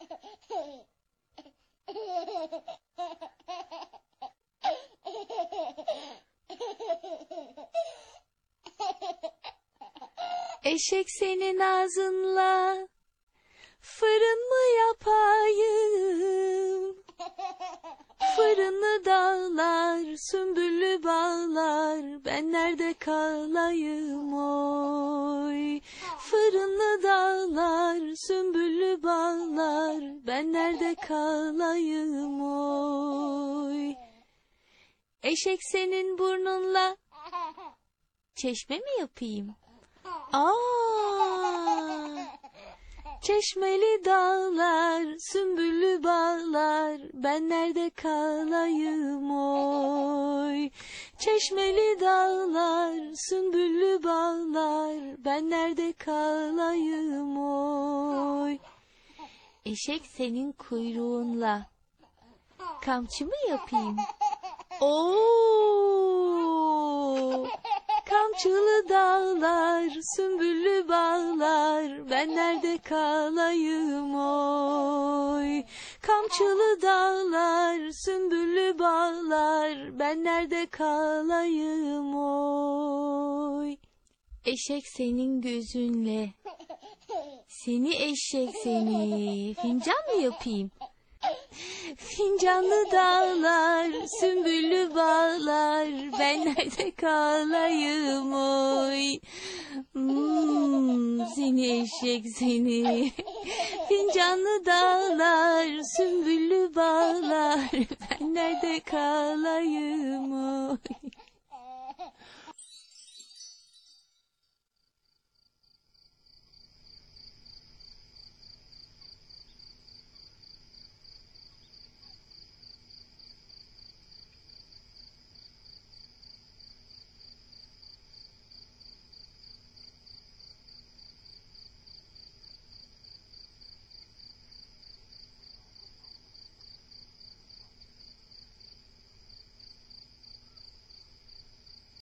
Eşek senin ağzınla fırın mı yapayım? Fırını dağlar, sümbüllü bağlar, ben nerede kalayım oy? Fırını dağlar, sümbüllü bağlar, ben nerede kalayım oy? Eşek senin burnunla çeşme mi yapayım? Çeşmeli dağlar, sümbüllü bağlar, ben nerede kalayım oy? Çeşmeli dağlar, sümbüllü bağlar, ben nerede kalayım oy? Eşek senin kuyruğunla kamçı mı yapayım? Kamçılı dağlar, sümbüllü bağlar, ben nerede kalayım oy? Kamçılı dağlar, sümbüllü bağlar, ben nerede kalayım oy? Eşek senin gözünle, seni eşek seni, fincan mı yapayım? Fincanlı dağlar, sümbüllü bağlar, ben nerede kalayım oy? Seni eşek seni. Fincanlı dağlar, sümbüllü bağlar, ben nerede kalayım oy?